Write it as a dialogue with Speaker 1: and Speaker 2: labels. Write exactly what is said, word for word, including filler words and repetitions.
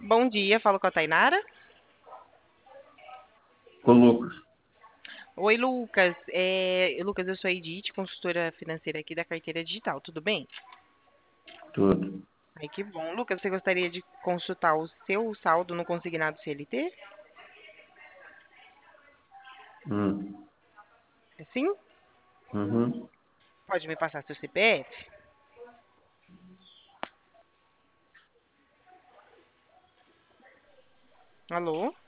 Speaker 1: Bom dia, falo com a Tainara.
Speaker 2: Com o Lucas.
Speaker 1: Oi, Lucas. É, Lucas, eu sou a Edith, consultora financeira aqui da Carteira Digital, tudo bem?
Speaker 2: Tudo.
Speaker 1: Ai, que bom. Lucas, você gostaria de consultar o seu saldo no consignado C L T?
Speaker 2: Hum.
Speaker 1: É sim?
Speaker 2: Uhum.
Speaker 1: Pode me passar seu C P F? Alô?